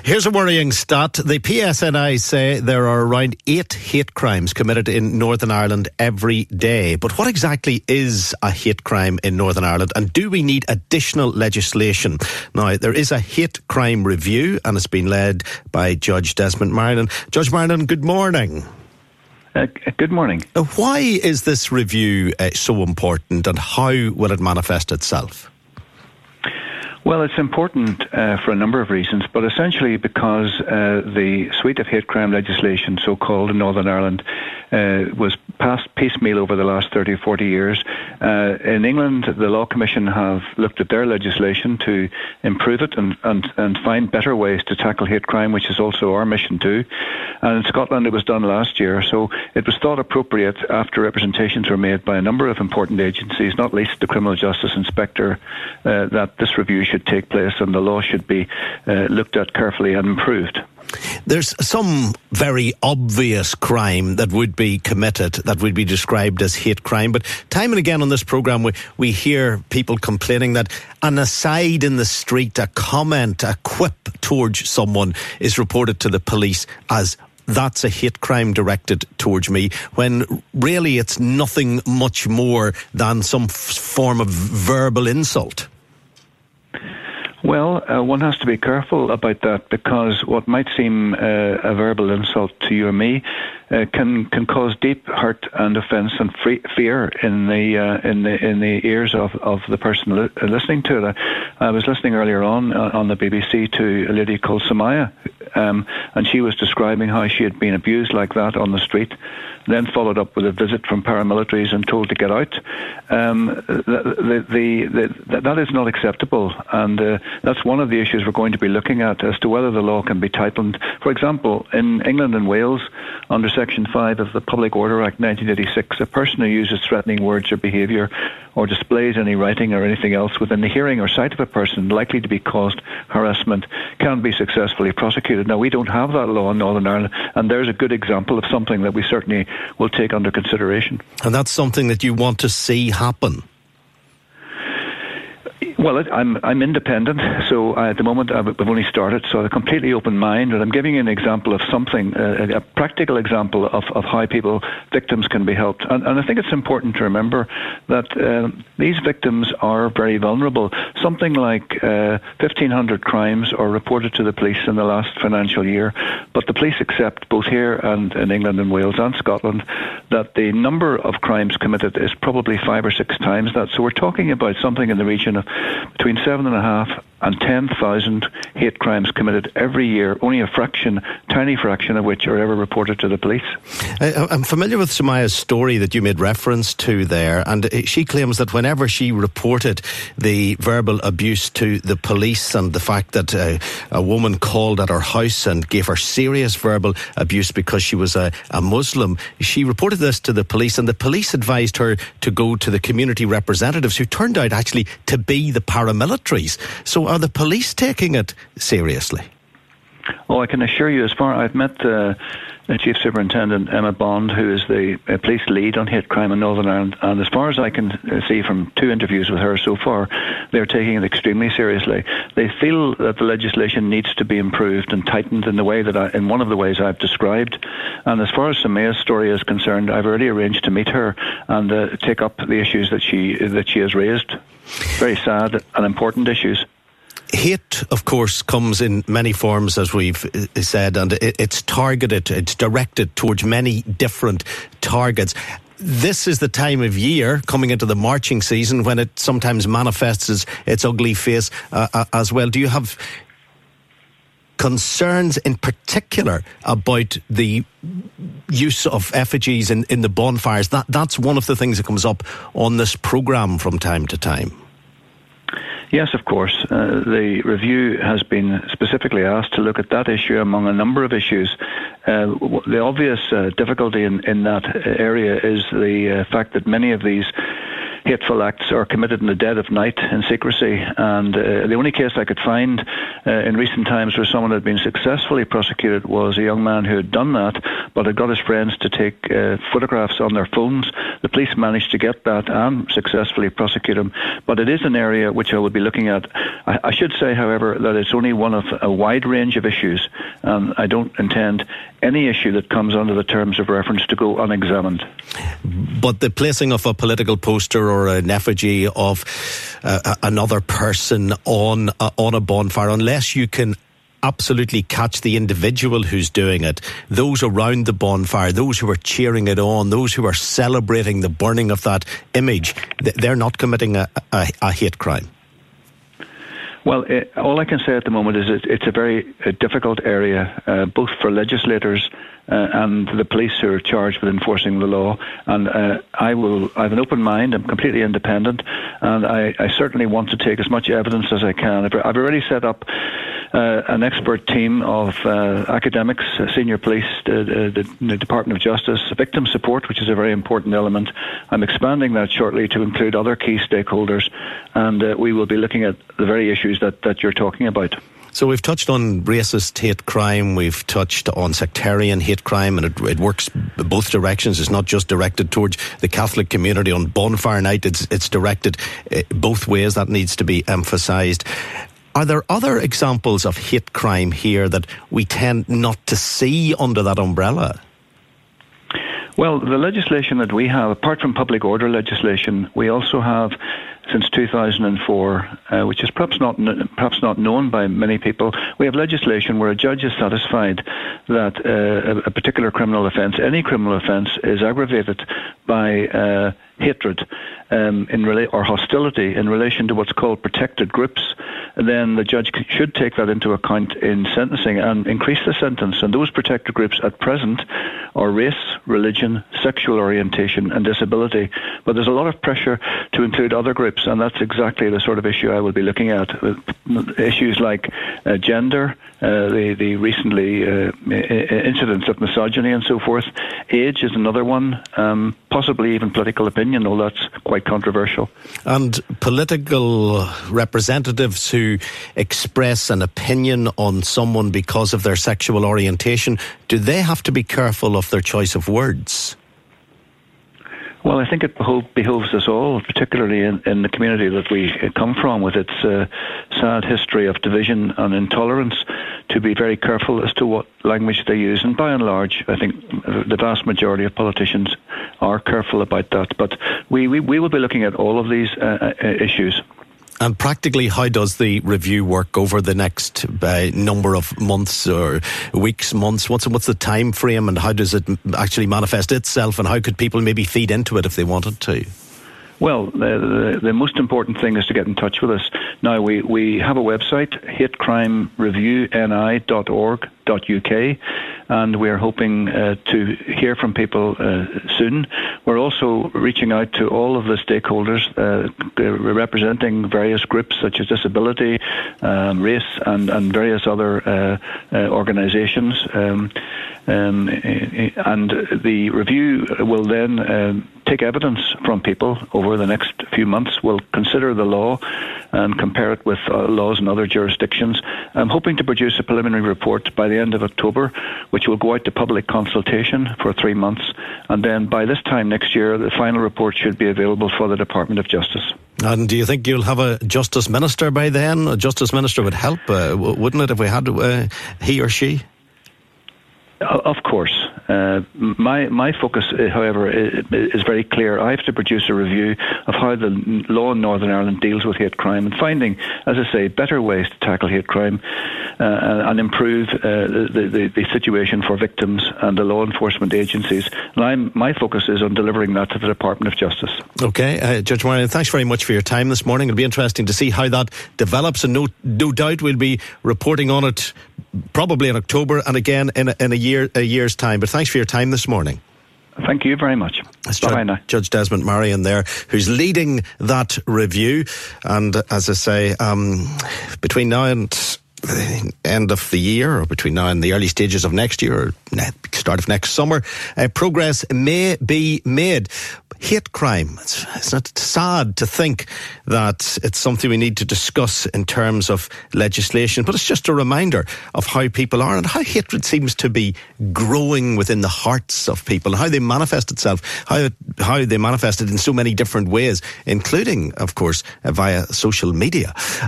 Here's a worrying stat. The PSNI say there are around 8 hate crimes committed in Northern Ireland every day. But what exactly is a hate crime in Northern Ireland, and do we need additional legislation? Now, there is a hate crime review, and it's been led by Judge Desmond Marrinan. Judge Marrinan, good morning. Good morning. Why is this review so important, and how will it manifest itself? Well, it's important for a number of reasons, but essentially because the suite of hate crime legislation, so-called in Northern Ireland, was passed piecemeal over the last 30 or 40 years. In England, the Law Commission have looked at their legislation to improve it and find better ways to tackle hate crime, which is also our mission too. And in Scotland, it was done last year, so it was thought appropriate, after representations were made by a number of important agencies, not least the Criminal Justice Inspector, that this review should take place and the law should be looked at carefully and improved. There's some very obvious crime that would be committed that would be described as hate crime, but time and again on this programme we hear people complaining that an aside in the street, a comment, a quip towards someone is reported to the police as that's a hate crime directed towards me, when really it's nothing much more than some form of verbal insult. Well, one has to be careful about that, because what might seem a verbal insult to you or me can cause deep hurt and offence and fear in the ears of the person listening to it. I was listening earlier on the BBC to a lady called Samaya, and she was describing how she had been abused like that on the street, then followed up with a visit from paramilitaries and told to get out. That is not acceptable, and that's one of the issues we're going to be looking at, as to whether the law can be tightened. For example, in England and Wales, under Section 5 of the Public Order Act 1986, a person who uses threatening words or behaviour or displays any writing or anything else within the hearing or sight of a person likely to be caused harassment can be successfully prosecuted. Now, we don't have that law in Northern Ireland, and there's a good example of something that we certainly will take under consideration. And that's something that you want to see happen? Well, I'm independent, so at the moment I've only started, so I have a completely open mind, and I'm giving you an example of something, a practical example of how victims can be helped. And I think it's important to remember that these victims are very vulnerable. Something like 1,500 crimes are reported to the police in the last financial year, but the police accept, both here and in England and Wales and Scotland, that the number of crimes committed is probably 5 or 6 times that. So we're talking about something in the region of between 7,500 and 10,000 hate crimes committed every year, only a tiny fraction of which are ever reported to the police. I'm familiar with Samaya's story that you made reference to there, and she claims that whenever she reported the verbal abuse to the police and the fact that a woman called at her house and gave her serious verbal abuse because she was a Muslim, she reported this to the police, and the police advised her to go to the community representatives, who turned out actually to be the paramilitaries. So are the police taking it seriously? Oh, I can assure you, I've met the Chief Superintendent Emma Bond, who is the police lead on hate crime in Northern Ireland, and as far as I can see from 2 interviews with her so far, they're taking it extremely seriously. They feel that the legislation needs to be improved and tightened in one of the ways I've described. And as far as Samaya's story is concerned, I've already arranged to meet her and take up the issues that she has raised. Very sad and important issues. Hate, of course, comes in many forms, as we've said, and it's targeted, it's directed towards many different targets. This is the time of year, coming into the marching season, when it sometimes manifests its ugly face as well. Do you have concerns in particular about the use of effigies in the bonfires? That's one of the things that comes up on this programme from time to time. Yes, of course. The review has been specifically asked to look at that issue among a number of issues. The obvious difficulty in that area is the fact that many of these hateful acts are committed in the dead of night in secrecy. And the only case I could find in recent times where someone had been successfully prosecuted was a young man who had done that, but had got his friends to take photographs on their phones. The police managed to get that and successfully prosecute him. But it is an area which I will be looking at. I should say, however, that it's only one of a wide range of issues. I don't intend any issue that comes under the terms of reference to go unexamined. But the placing of a political poster or an effigy of another person on a bonfire, unless you can absolutely catch the individual who's doing it, those around the bonfire, those who are cheering it on, those who are celebrating the burning of that image, they're not committing a hate crime. Well, all I can say at the moment is it's a very difficult area, both for legislators and the police who are charged with enforcing the law. And I have an open mind. I'm completely independent, and I certainly want to take as much evidence as I can. I've already set up an expert team of academics, senior police, the Department of Justice, victim support, which is a very important element. I'm expanding that shortly to include other key stakeholders, and we will be looking at the very issues that you're talking about. So we've touched on racist hate crime, we've touched on sectarian hate crime, and it works both directions. It's not just directed towards the Catholic community on bonfire night, it's directed both ways. That needs to be emphasised. Are there other examples of hate crime here that we tend not to see under that umbrella? Well, the legislation that we have, apart from public order legislation, we also have, since 2004, which is perhaps not known by many people, we have legislation where a judge is satisfied that a particular criminal offence, any criminal offence, is aggravated by hatred or hostility in relation to what's called protected groups. Then the judge should take that into account in sentencing and increase the sentence. And those protected groups at present are race, religion, sexual orientation and disability. But there's a lot of pressure to include other groups, and that's exactly the sort of issue I will be looking at. Issues like gender, the recently incidents of misogyny and so forth. Age is another one, possibly even political opinion, although that's quite controversial. And political representatives who express an opinion on someone because of their sexual orientation, do they have to be careful of their choice of words? Well, I think it behoves us all, particularly in the community that we come from, with its sad history of division and intolerance, to be very careful as to what language they use. And by and large, I think the vast majority of politicians are careful about that. But we will be looking at all of these issues. And practically, how does the review work over the next number of months or weeks, months? What's the time frame, and how does it actually manifest itself, and how could people maybe feed into it if they wanted to? Well, the most important thing is to get in touch with us. Now, we have a website, hatecrimereviewni.org.uk, and we're hoping to hear from people soon. We're also reaching out to all of the stakeholders representing various groups such as disability, race, and various other organisations. And the review will then take evidence from people over the next few months. We'll consider the law and compare it with laws in other jurisdictions. I'm hoping to produce a preliminary report by the end of October, which will go out to public consultation for 3 months. And then by this time next year, the final report should be available for the Department of Justice. And do you think you'll have a Justice Minister by then? A Justice Minister would help, wouldn't it, if we had he or she? Of course. My focus, however, is very clear. I have to produce a review of how the law in Northern Ireland deals with hate crime and finding, as I say, better ways to tackle hate crime and improve the situation for victims and the law enforcement agencies. And my focus is on delivering that to the Department of Justice. Okay. Judge Moran, thanks very much for your time this morning. It'll be interesting to see how that develops, and no doubt we'll be reporting on it probably in October and again in a year's time. But thanks for your time this morning. Thank you very much. Bye now. Judge Desmond Marion there, who's leading that review. And as I say, between now and end of the year, or between now and the early stages of next year, or start of next summer, progress may be made. Hate crime, it's not sad to think that it's something we need to discuss in terms of legislation, but it's just a reminder of how people are and how hatred seems to be growing within the hearts of people, how they manifest itself, how they manifest it in so many different ways, including, of course, via social media.